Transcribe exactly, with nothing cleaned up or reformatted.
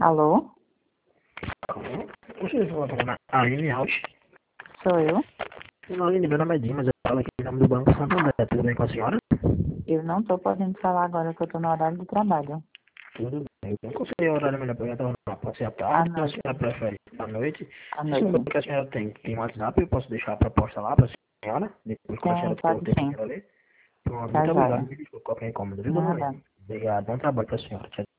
Alô? Você falou com a Aline Alves. Sou eu? Não, Aline, meu nome é Dimas, eu falo aqui em nome do Banco Santander. Tudo bem com a senhora? Eu não estou podendo falar agora que eu estou no horário de trabalho. Tudo bem. Qual seria o horário melhor para eu retornar? Pode ser à À tarde, ou a noite. senhora prefere à noite? À Esse noite. número que a senhora tem, tem WhatsApp, eu posso deixar a proposta lá para a senhora, depois quando a Tem, senhora tiver o pode sim. tempinho ali. Pronto, Tá muito obrigado. joia. Me desculpe qualquer incômodo, viu, dona Nada. Aline? Obrigado, bom trabalho para a senhora. Tchau.